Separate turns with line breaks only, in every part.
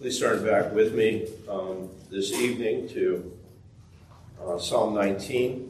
Please turn back with me this evening to Psalm 19.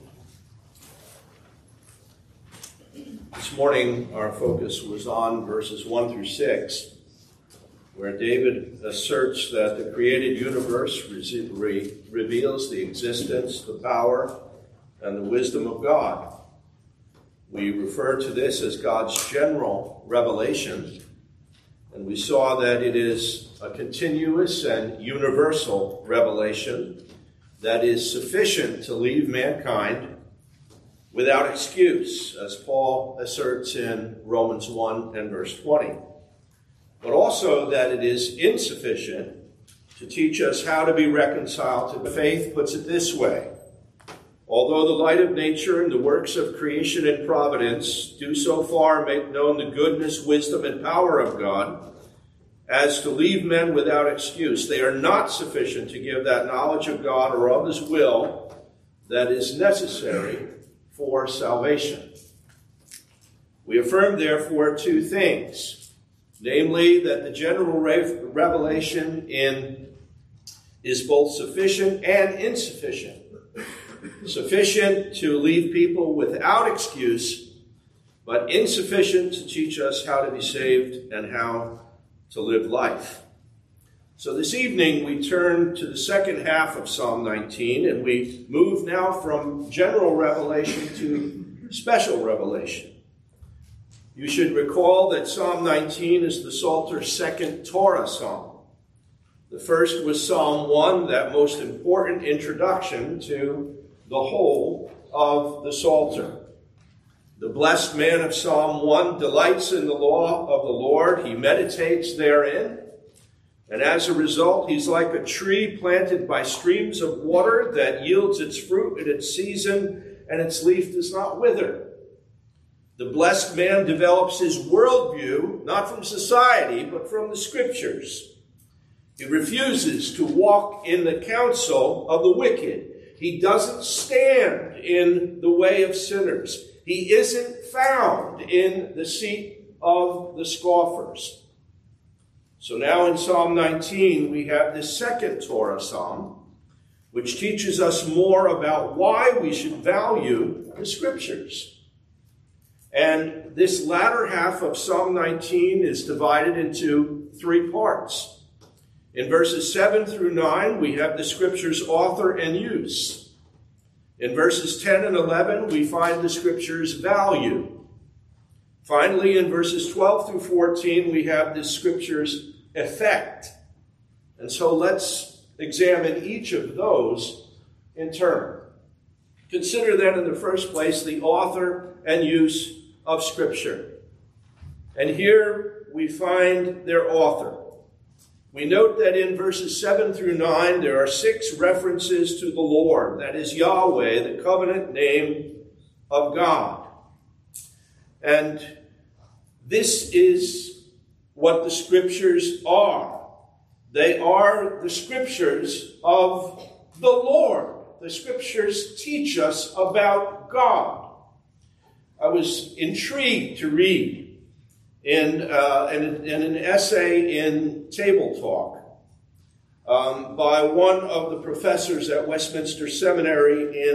This morning our focus was on verses 1 through 6, where David asserts that the created universe reveals the existence, the power, and the wisdom of God. We refer to this as God's general revelation, and we saw that it is a continuous and universal revelation that is sufficient to leave mankind without excuse, as Paul asserts in Romans 1 and verse 20. But also that it is insufficient to teach us how to be reconciled to the faith. Puts it this way: although the light of nature and the works of creation and providence do so far make known the goodness, wisdom, and power of God, as to leave men without excuse, they are not sufficient to give that knowledge of God or of his will that is necessary for salvation. We affirm, therefore, two things, namely that the general revelation is both sufficient and insufficient. Sufficient to leave people without excuse, but insufficient to teach us how to be saved and how to live life. So this evening we turn to the second half of Psalm 19, and we move now from general revelation to special revelation. You should recall that Psalm 19 is the Psalter's second Torah psalm. The first was Psalm 1, that most important introduction to the whole of the Psalter. The blessed man of Psalm 1 delights in the law of the Lord. He meditates therein. And as a result, he's like a tree planted by streams of water that yields its fruit in its season, and its leaf does not wither. The blessed man develops his worldview, not from society, but from the Scriptures. He refuses to walk in the counsel of the wicked. He doesn't stand in the way of sinners. He isn't found in the seat of the scoffers. So now in Psalm 19, we have this second Torah psalm, which teaches us more about why we should value the Scriptures. And this latter half of Psalm 19 is divided into three parts. In verses 7 through 9, we have the Scripture's author and use. In verses 10 and 11, we find the Scripture's value. Finally, in verses 12 through 14, we have the Scripture's effect. And so let's examine each of those in turn. Consider then in the first place the author and use of Scripture. And here we find their author. We note that in verses 7 through 9, there are 6 references to the Lord, that is Yahweh, the covenant name of God. And this is what the Scriptures are. They are the Scriptures of the Lord. The Scriptures teach us about God. I was intrigued to read in an essay in Table Talk by one of the professors at Westminster Seminary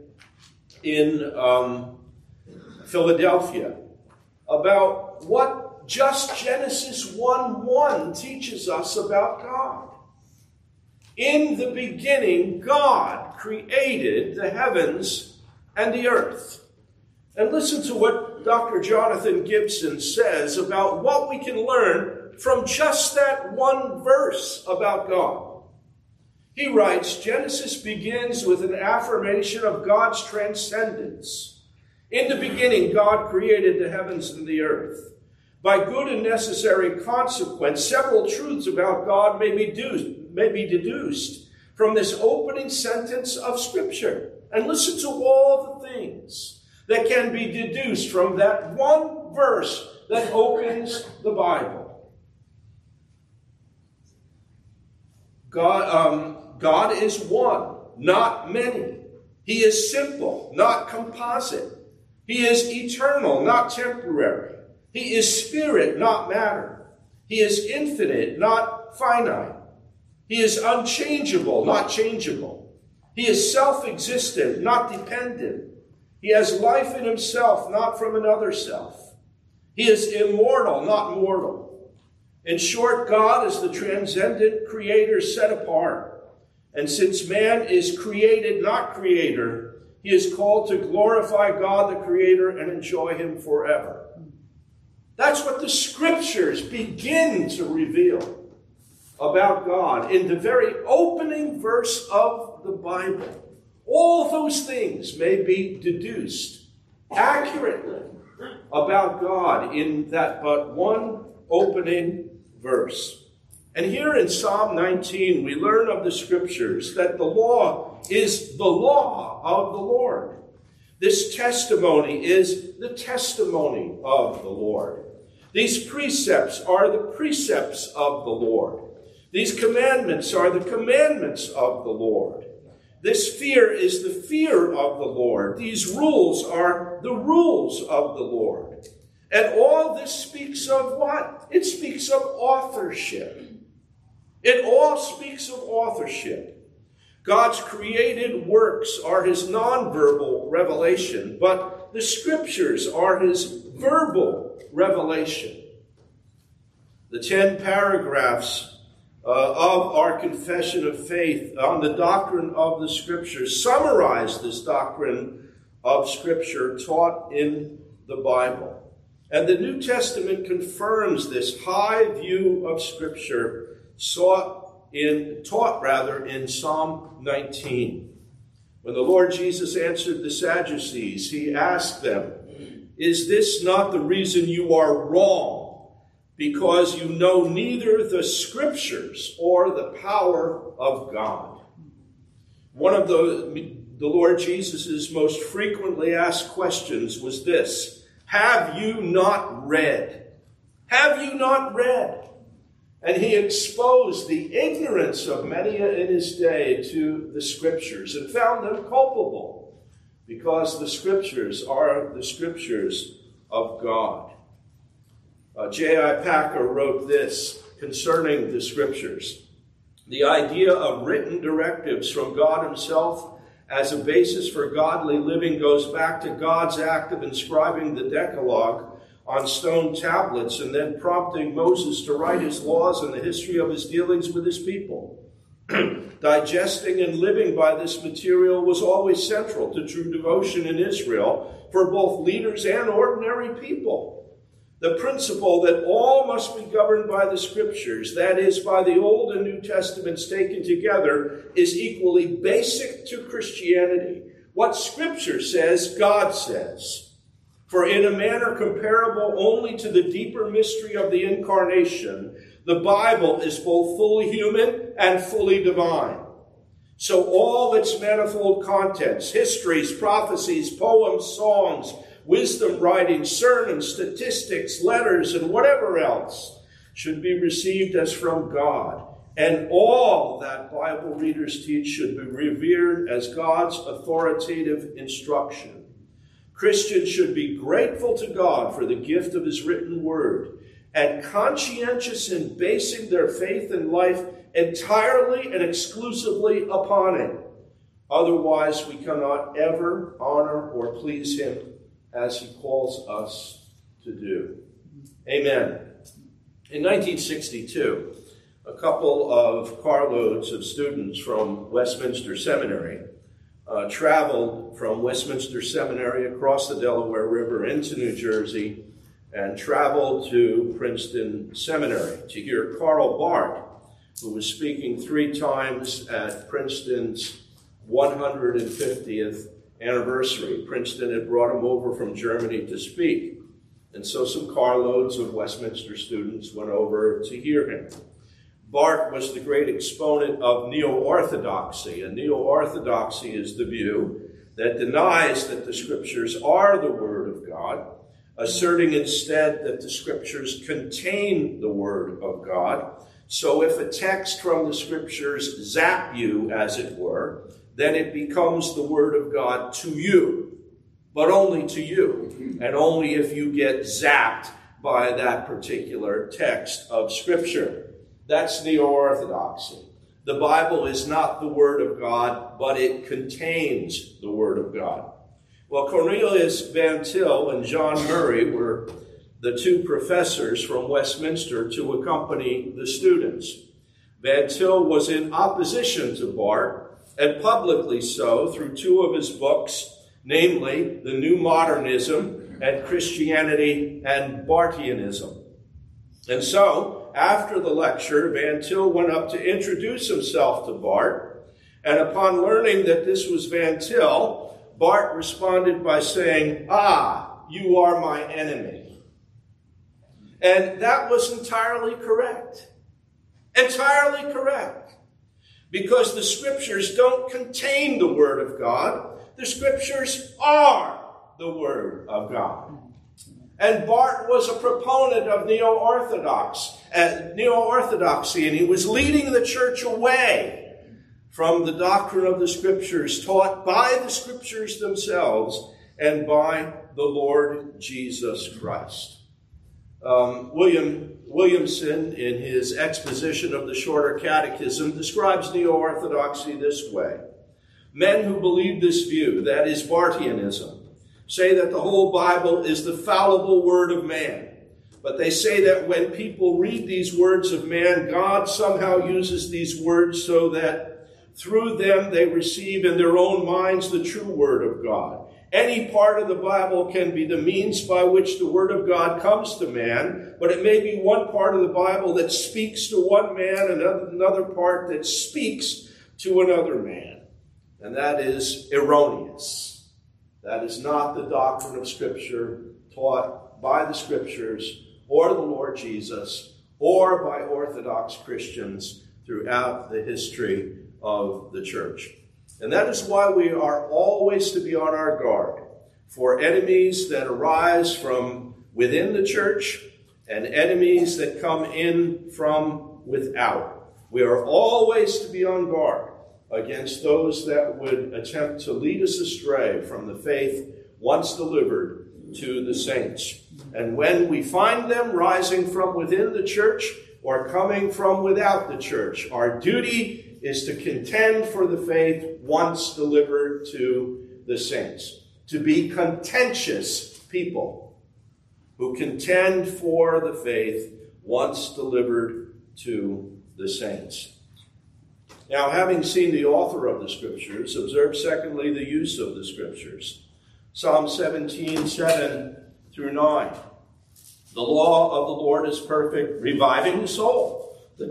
in Philadelphia about what just Genesis 1:1 teaches us about God. In the beginning, God created the heavens and the earth. And listen to what Dr. Jonathan Gibson says about what we can learn from just that one verse about God. He writes, Genesis begins with an affirmation of God's transcendence. In the beginning, God created the heavens and the earth. By good and necessary consequence, several truths about God may be deduced from this opening sentence of Scripture. And listen to all the things that can be deduced from that one verse that opens the Bible. God is one, not many. He is simple, not composite. He is eternal, not temporary. He is spirit, not matter. He is infinite, not finite. He is unchangeable, not changeable. He is self-existent, not dependent. He has life in himself, not from another self. He is immortal, not mortal. In short, God is the transcendent creator set apart. And since man is created, not creator, he is called to glorify God the creator and enjoy him forever. That's what the scriptures begin to reveal about God in the very opening verse of the Bible. All those things may be deduced accurately about God in that but one opening verse. And here in Psalm 19, we learn of the scriptures that the law is the law of the Lord. This testimony is the testimony of the Lord. These precepts are the precepts of the Lord. These commandments are the commandments of the Lord. This fear is the fear of the Lord. These rules are the rules of the Lord. And all this speaks of what? It speaks of authorship. It all speaks of authorship. God's created works are his nonverbal revelation, but the scriptures are his verbal revelation. The 10 paragraphs of our confession of faith on the doctrine of the scriptures summarize this doctrine of scripture taught in the Bible. And the New Testament confirms this high view of scripture taught in Psalm 19. When the Lord Jesus answered the Sadducees, he asked them, "Is this not the reason you are wrong? Because you know neither the scriptures or the power of God." One of the Lord Jesus' most frequently asked questions was this: have you not read? Have you not read? And he exposed the ignorance of many in his day to the scriptures and found them culpable, because the scriptures are the scriptures of God. J.I. Packer wrote this concerning the scriptures: the idea of written directives from God himself as a basis for godly living goes back to God's act of inscribing the Decalogue on stone tablets and then prompting Moses to write his laws and the history of his dealings with his people. Digesting and living by this material was always central to true devotion in Israel for both leaders and ordinary people. The principle that all must be governed by the scriptures, that is, by the Old and New Testaments taken together, is equally basic to Christianity. What scripture says, God says. For in a manner comparable only to the deeper mystery of the incarnation, the Bible is both fully human and fully divine. So all its manifold contents, histories, prophecies, poems, songs, wisdom writings, sermons, statistics, letters, and whatever else should be received as from God. And all that Bible readers teach should be revered as God's authoritative instruction. Christians should be grateful to God for the gift of his written word and conscientious in basing their faith and life entirely and exclusively upon it. Otherwise, we cannot ever honor or please him as he calls us to do. Amen. In 1962, a couple of carloads of students from Westminster Seminary traveled from Westminster Seminary across the Delaware River into New Jersey and traveled to Princeton Seminary to hear Karl Barth, who was speaking 3 times at Princeton's 150th anniversary. Princeton had brought him over from Germany to speak, and so some carloads of Westminster students went over to hear him. Barth was the great exponent of neo-orthodoxy, and neo-orthodoxy is the view that denies that the scriptures are the word of God, asserting instead that the scriptures contain the word of God. So if a text from the scriptures zap you, as it were, then it becomes the word of God to you, but only to you, and only if you get zapped by that particular text of scripture. That's neo-orthodoxy. The Bible is not the Word of God, but it contains the Word of God. Well, Cornelius Van Til and John Murray were the two professors from Westminster to accompany the students. Van Til was in opposition to Barth, and publicly so, through two of his books, namely The New Modernism and Christianity and Barthianism. And so, after the lecture, Van Til went up to introduce himself to Barth, and upon learning that this was Van Til, Barth responded by saying, "Ah, you are my enemy." And that was entirely correct. Entirely correct. Because the Scriptures don't contain the Word of God. The Scriptures are the Word of God. And Barth was a proponent of neo-orthodoxy, and he was leading the church away from the doctrine of the Scriptures taught by the Scriptures themselves and by the Lord Jesus Christ. Williamson, in his exposition of the Shorter Catechism, describes neo-orthodoxy this way. Men who believe this view, that is Barthianism, say that the whole Bible is the fallible word of man. But they say that when people read these words of man, God somehow uses these words so that through them they receive in their own minds the true word of God. Any part of the Bible can be the means by which the word of God comes to man, but it may be one part of the Bible that speaks to one man and another part that speaks to another man. And that is erroneous. That is not the doctrine of Scripture taught by the Scriptures or the Lord Jesus or by Orthodox Christians throughout the history of the church. And that is why we are always to be on our guard for enemies that arise from within the church and enemies that come in from without. We are always to be on guard against those that would attempt to lead us astray from the faith once delivered to the saints. And when we find them rising from within the church or coming from without the church, our duty is to contend for the faith once delivered to the saints. To be contentious people who contend for the faith once delivered to the saints. Now, having seen the author of the Scriptures, observe secondly the use of the Scriptures. Psalm 17, 7 through 9. The law of the Lord is perfect, reviving the soul. The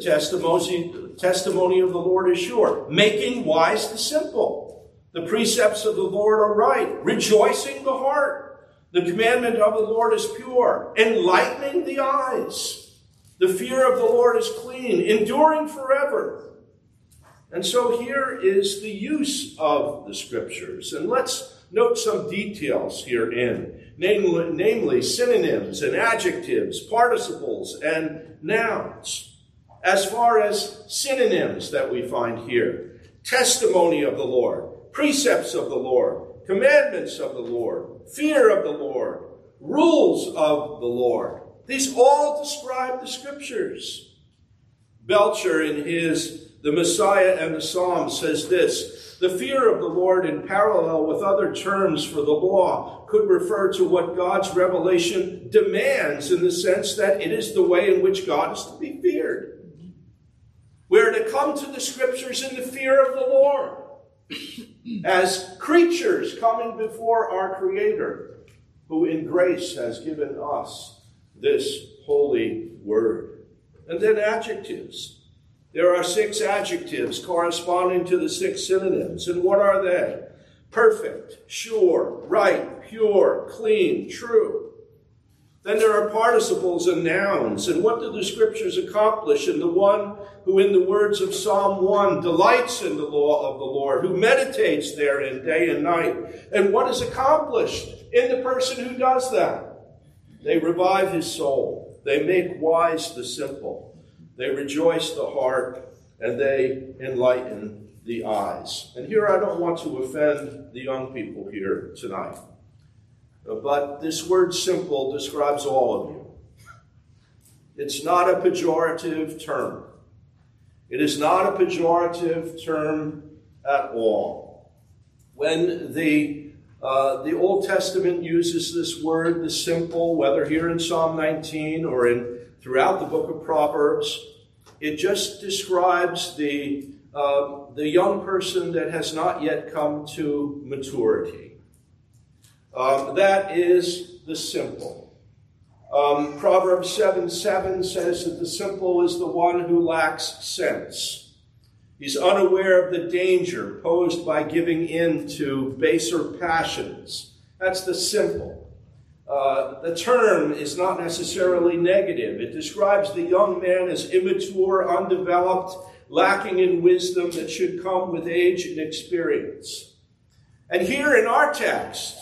testimony of the Lord is sure, making wise the simple. The precepts of the Lord are right, rejoicing the heart. The commandment of the Lord is pure, enlightening the eyes. The fear of the Lord is clean, enduring forever. And so here is the use of the Scriptures. And let's note some details herein, namely synonyms and adjectives, participles and nouns. As far as synonyms that we find here, testimony of the Lord, precepts of the Lord, commandments of the Lord, fear of the Lord, rules of the Lord. These all describe the Scriptures. Belcher, in his The Messiah and the Psalms, says this: the fear of the Lord, in parallel with other terms for the law, could refer to what God's revelation demands, in the sense that it is the way in which God is to be feared. We are to come to the Scriptures in the fear of the Lord, as creatures coming before our Creator, who in grace has given us this holy word. And then adjectives. There are 6 adjectives corresponding to the 6 synonyms. And what are they? Perfect, sure, right, pure, clean, true. Then there are participles and nouns. And what do the Scriptures accomplish in the one who, in the words of Psalm 1, delights in the law of the Lord, who meditates therein day and night? And what is accomplished in the person who does that? They revive his soul. They make wise the simple. They rejoice the heart, and they enlighten the eyes. And here I don't want to offend the young people here tonight, but this word simple describes all of you. It's not a pejorative term. It is not a pejorative term at all. When the Old Testament uses this word, the simple, whether here in Psalm 19 or throughout the book of Proverbs, it just describes the young person that has not yet come to maturity. That is the simple. Proverbs 7:7 says that the simple is the one who lacks sense. He's unaware of the danger posed by giving in to baser passions. That's the simple. The term is not necessarily negative. It describes the young man as immature, undeveloped, lacking in wisdom that should come with age and experience. And here in our text,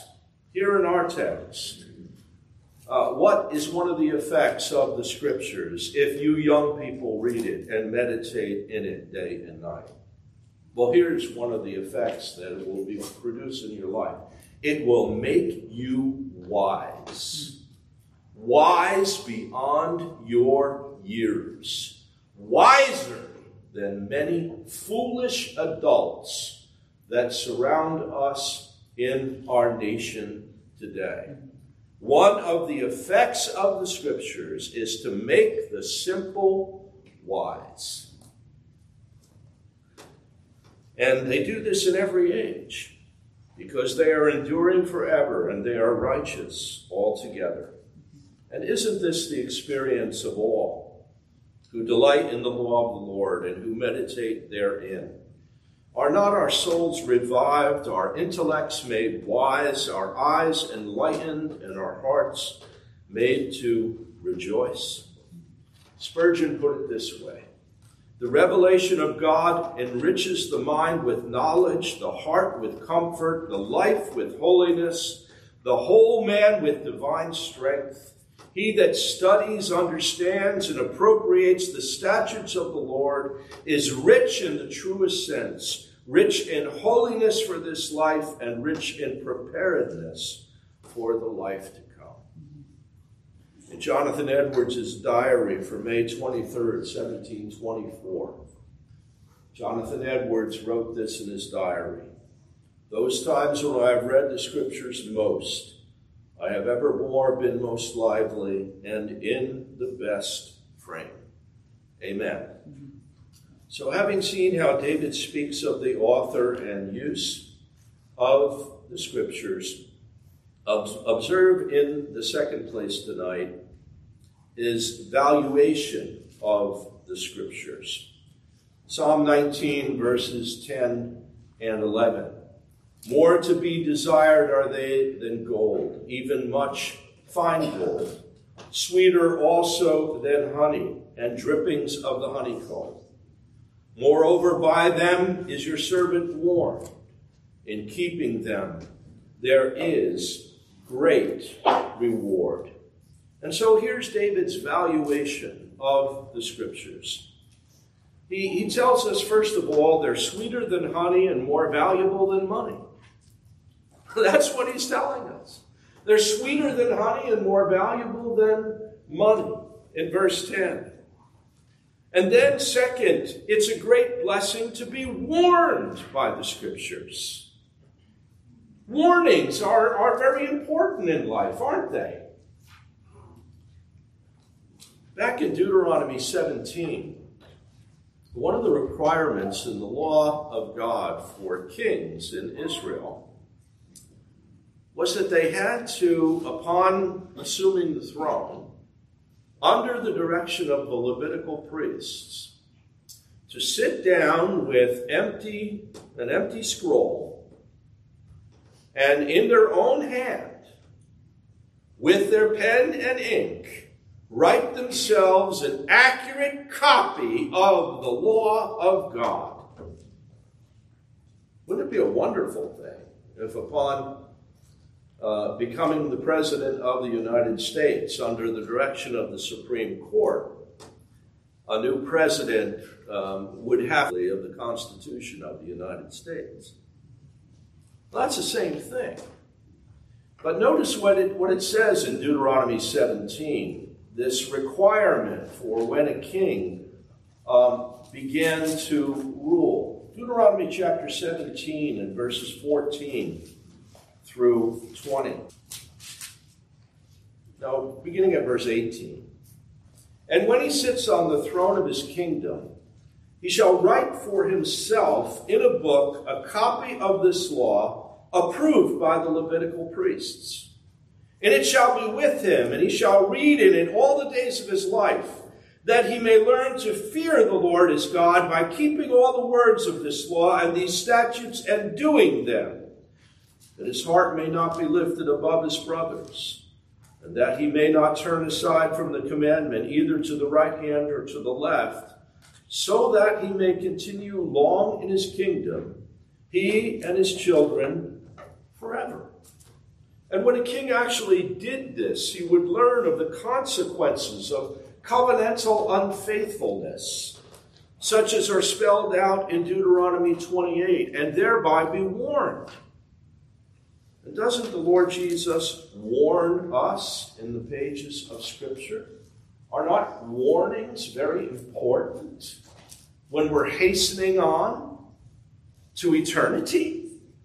what is one of the effects of the Scriptures if you young people read it and meditate in it day and night? Well, here's one of the effects that it will produce in your life. It will make you wise. Wise beyond your years. Wiser than many foolish adults that surround us in our nation today. One of the effects of the Scriptures is to make the simple wise. And they do this in every age because they are enduring forever and they are righteous altogether. And isn't this the experience of all who delight in the law of the Lord and who meditate therein? Are not our souls revived, our intellects made wise, our eyes enlightened, and our hearts made to rejoice? Spurgeon put it this way: the revelation of God enriches the mind with knowledge, the heart with comfort, the life with holiness, the whole man with divine strength. He that studies, understands, and appropriates the statutes of the Lord is rich in the truest sense, rich in holiness for this life, and rich in preparedness for the life to come. In Jonathan Edwards' diary for May 23rd, 1724, Jonathan Edwards wrote this in his diary: "Those times when I have read the Scriptures most, I have evermore been most lively and in the best frame." Amen. So having seen how David speaks of the author and use of the Scriptures, observe in the second place tonight is valuation of the Scriptures. Psalm 19, verses 10 and 11. "More to be desired are they than gold, even much fine gold, sweeter also than honey and drippings of the honeycomb. Moreover, by them is your servant warned. In keeping them there is great reward." And so here's David's valuation of the Scriptures. He tells us, first of all, they're sweeter than honey and more valuable than money. That's what he's telling us. They're sweeter than honey and more valuable than money in verse 10. And then second, it's a great blessing to be warned by the Scriptures. Warnings are very important in life, aren't they? Back in Deuteronomy 17, one of the requirements in the law of God for kings in Israel was that they had to, upon assuming the throne, under the direction of the Levitical priests, to sit down with an empty scroll and in their own hand, with their pen and ink, write themselves an accurate copy of the law of God. Wouldn't it be a wonderful thing if upon becoming the President of the United States under the direction of the Supreme Court, a new president would have of the Constitution of the United States? Well, that's the same thing. But notice what it says in Deuteronomy 17, this requirement for when a king began to rule. Deuteronomy chapter 17 and verses 14 through 20. Now, beginning at verse 18. And when he sits on the throne of his kingdom, he shall write for himself in a book a copy of this law, approved by the Levitical priests. And it shall be with him, and he shall read it in all the days of his life, that he may learn to fear the Lord his God by keeping all the words of this law and these statutes and doing them, that his heart may not be lifted above his brothers, and that he may not turn aside from the commandment either to the right hand or to the left, so that he may continue long in his kingdom, he and his children forever. And when a king actually did this, he would learn of the consequences of covenantal unfaithfulness, such as are spelled out in Deuteronomy 28, and thereby be warned. And doesn't the Lord Jesus warn us in the pages of Scripture? Are not warnings very important when we're hastening on to eternity?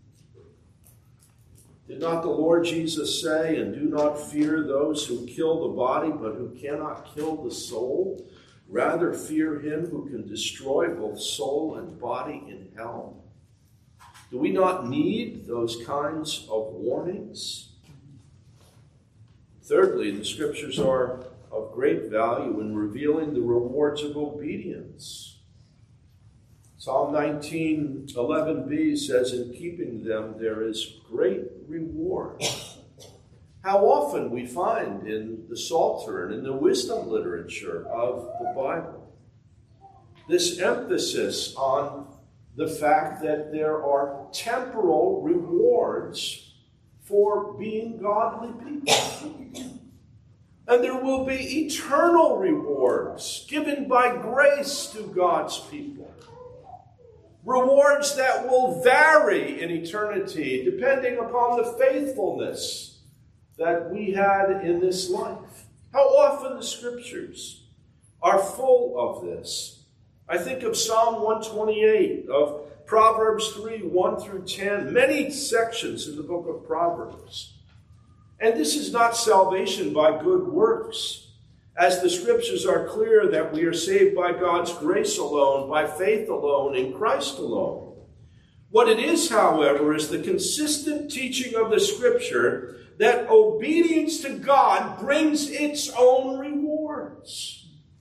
Did not the Lord Jesus say, and do not fear those who kill the body, but who cannot kill the soul? Rather fear him who can destroy both soul and body in hell. Do we not need those kinds of warnings? Thirdly, the Scriptures are of great value in revealing the rewards of obedience. Psalm 19:11b says, in keeping them there is great reward. How often we find in the Psalter and in the wisdom literature of the Bible this emphasis on the fact that there are temporal rewards for being godly people. And there will be eternal rewards given by grace to God's people. Rewards that will vary in eternity depending upon the faithfulness that we had in this life. How often the Scriptures are full of this. I think of Psalm 128, of Proverbs 3, 1 through 10, many sections in the book of Proverbs. And this is not salvation by good works, as the Scriptures are clear that we are saved by God's grace alone, by faith alone, in Christ alone. What it is, however, is the consistent teaching of the Scripture that obedience to God brings its own rewards.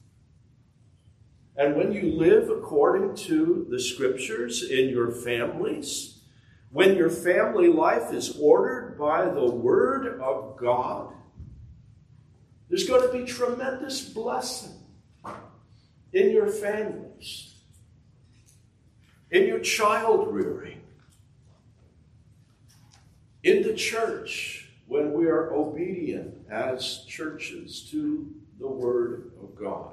And when you live according to the Scriptures in your families, when your family life is ordered by the Word of God, there's going to be tremendous blessing in your families, in your child rearing, in the church when we are obedient as churches to the Word of God.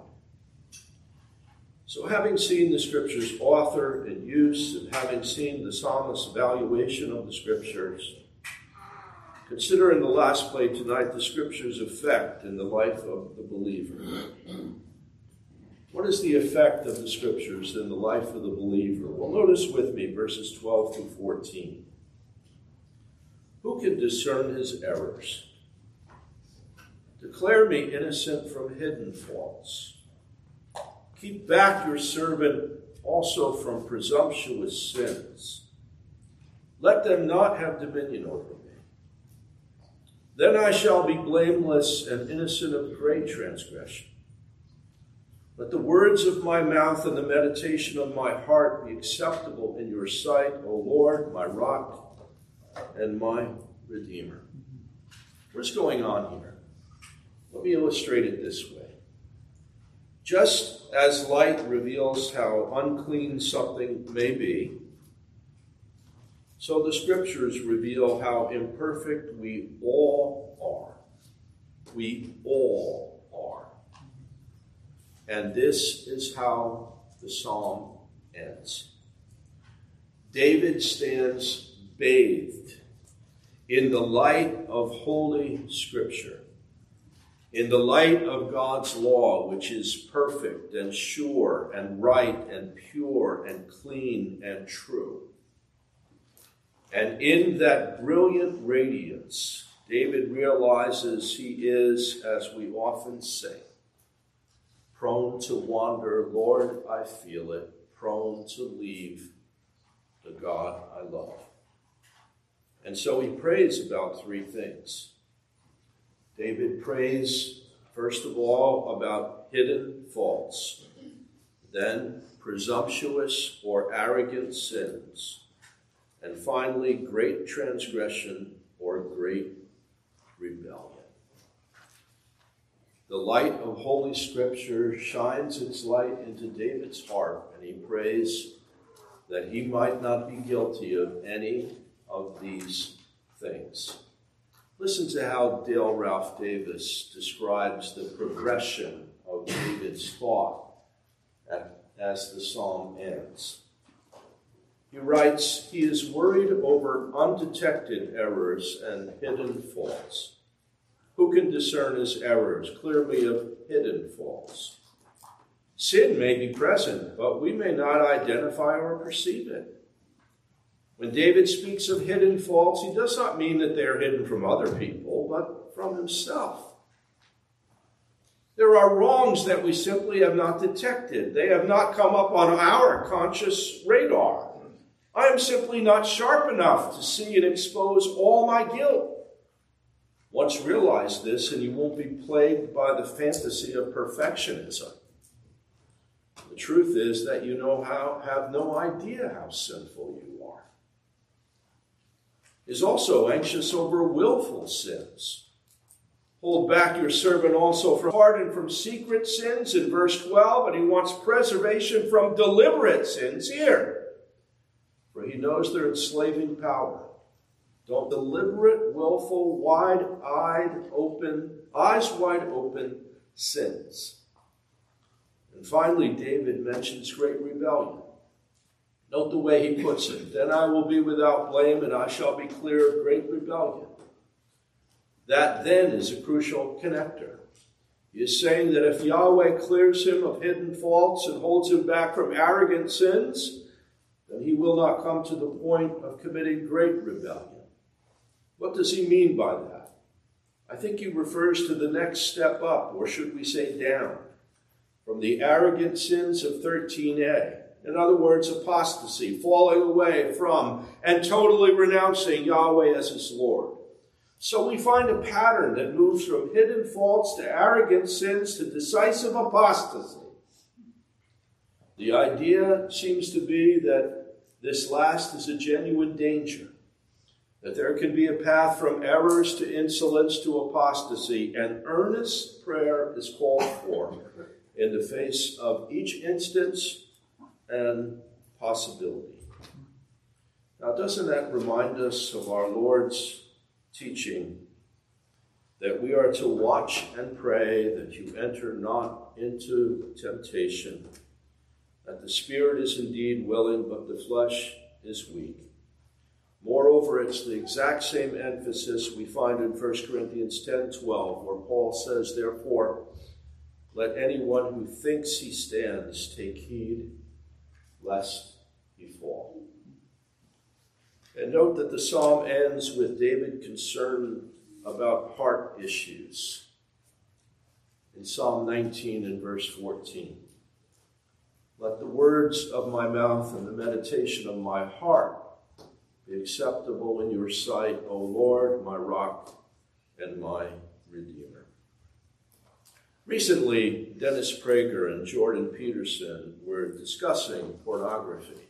So having seen the Scripture's author and use, and having seen the psalmist's evaluation of the Scriptures, consider in the last play tonight the Scripture's effect in the life of the believer. What is the effect of the Scriptures in the life of the believer? Well, notice with me verses 12 through 14. Who can discern his errors? Declare me innocent from hidden faults. Keep back your servant also from presumptuous sins. Let them not have dominion over me. Then I shall be blameless and innocent of great transgression. Let the words of my mouth and the meditation of my heart be acceptable in your sight, O Lord, my rock and my Redeemer. What's going on here? Let me illustrate it this way. Just as light reveals how unclean something may be, so the Scriptures reveal how imperfect we all are. We all are. And this is how the psalm ends. David stands bathed in the light of Holy Scripture, In the light of God's law, which is perfect and sure and right and pure and clean and true. And in that brilliant radiance, David realizes he is, as we often say, prone to wander. Lord, I feel it. Prone to leave the God I love. And so he prays about three things. David prays, first of all, about hidden faults, then presumptuous or arrogant sins, and finally, great transgression or great rebellion. The light of Holy Scripture shines its light into David's heart, and he prays that he might not be guilty of any of these things. Listen to how Dale Ralph Davis describes the progression of David's thought as the psalm ends. He writes, he is worried over undetected errors and hidden faults. Who can discern his errors clearly of hidden faults? Sin may be present, but we may not identify or perceive it. When David speaks of hidden faults, he does not mean that they are hidden from other people, but from himself. There are wrongs that we simply have not detected. They have not come up on our conscious radar. I am simply not sharp enough to see and expose all my guilt. Once realize this, and you won't be plagued by the fantasy of perfectionism. The truth is that you have no idea how sinful you are. Is also anxious over willful sins. Hold back your servant also from pardon from secret sins in verse 12, and he wants preservation from deliberate sins here. For he knows they're enslaving power. Don't deliberate, willful, eyes wide open sins. And finally, David mentions great rebellion. Note the way he puts it. Then I will be without blame, and I shall be clear of great rebellion. That then is a crucial connector. He is saying that if Yahweh clears him of hidden faults and holds him back from arrogant sins, then he will not come to the point of committing great rebellion. What does he mean by that? I think he refers to the next step up, or should we say down, from the arrogant sins of 13a. In other words, apostasy, falling away from and totally renouncing Yahweh as his Lord. So we find a pattern that moves from hidden faults to arrogant sins to decisive apostasy. The idea seems to be that this last is a genuine danger, that there can be a path from errors to insolence to apostasy, and earnest prayer is called for in the face of each instance and possibility. Now, doesn't that remind us of our Lord's teaching that we are to watch and pray that you enter not into temptation, that the spirit is indeed willing, but the flesh is weak? Moreover, it's the exact same emphasis we find in 1 Corinthians 10:12, where Paul says, therefore, let anyone who thinks he stands take heed lest he fall. And note that the psalm ends with David concerned about heart issues. In Psalm 19 and verse 14, let the words of my mouth and the meditation of my heart be acceptable in your sight, O Lord, my rock and my redeemer. Recently, Dennis Prager and Jordan Peterson were discussing pornography.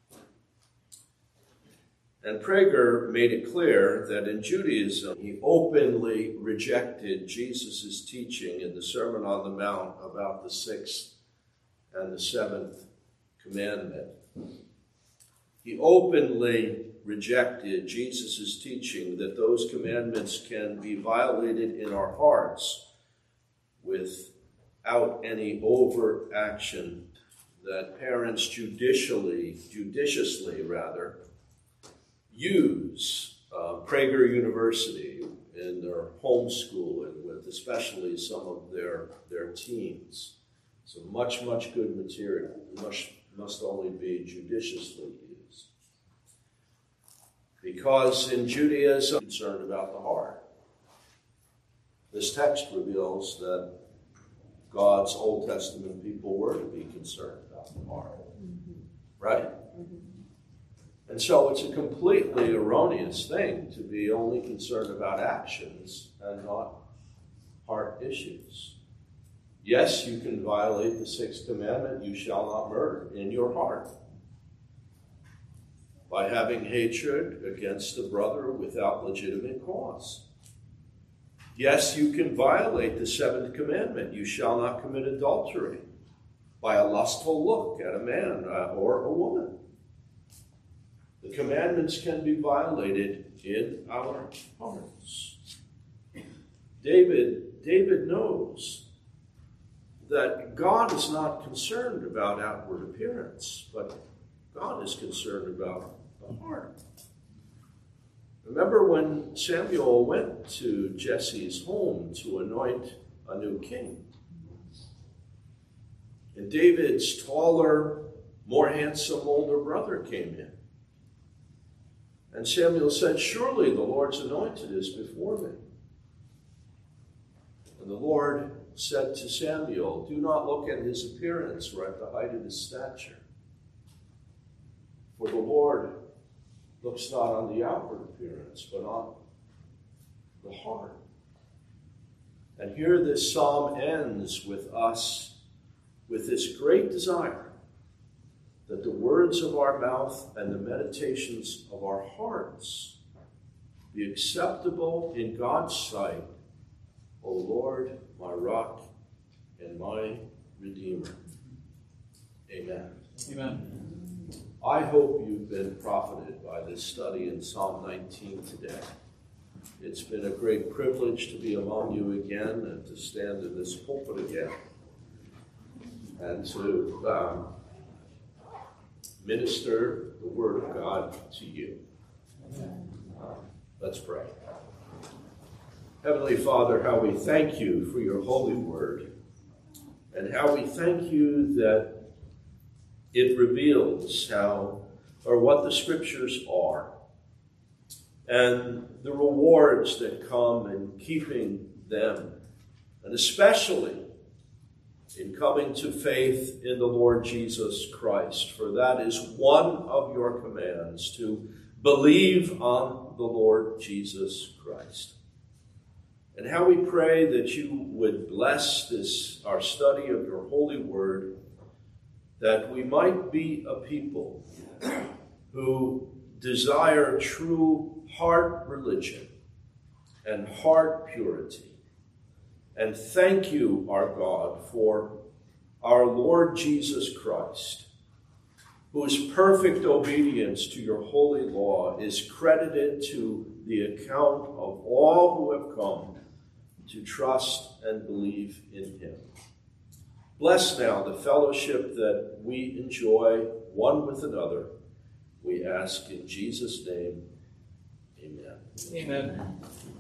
And Prager made it clear that in Judaism, he openly rejected Jesus' teaching in the Sermon on the Mount about the sixth and the seventh commandment. He openly rejected Jesus' teaching that those commandments can be violated in our hearts without any overt action, that parents judiciously use. Prager University in their homeschooling with especially some of their teens. So much good material. Must only be judiciously used. Because in Judaism, concerned about the heart. This text reveals that God's Old Testament people were to be concerned about the heart. Right? And so it's a completely erroneous thing to be only concerned about actions and not heart issues. Yes, you can violate the sixth commandment, you shall not murder, in your heart, by having hatred against a brother without legitimate cause. Yes, you can violate the seventh commandment, you shall not commit adultery, by a lustful look at a man or a woman. The commandments can be violated in our hearts. David knows that God is not concerned about outward appearance, but God is concerned about the heart. Remember when Samuel went to Jesse's home to anoint a new king? And David's taller, more handsome older brother came in. And Samuel said, "Surely the Lord's anointed is before me." And the Lord said to Samuel, "Do not look at his appearance or at the height of his stature. For the Lord looks not on the outward appearance, but on the heart." And here this psalm ends with us with this great desire that the words of our mouth and the meditations of our hearts be acceptable in God's sight, O Lord, my rock and my Redeemer. Amen.
Amen.
I hope you've been profited by this study in Psalm 19 today. It's been a great privilege to be among you again and to stand in this pulpit again and to minister the Word of God to you. Let's pray. Heavenly Father, how we thank you for your holy word, and how we thank you that it reveals what the scriptures are, and the rewards that come in keeping them, and especially in coming to faith in the Lord Jesus Christ, for that is one of your commands, to believe on the Lord Jesus Christ. And how we pray that you would bless our study of your holy word, that we might be a people who desire true heart religion and heart purity. And thank you, our God, for our Lord Jesus Christ, whose perfect obedience to your holy law is credited to the account of all who have come to trust and believe in him. Bless now the fellowship that we enjoy one with another. We ask in Jesus' name, amen.
Amen.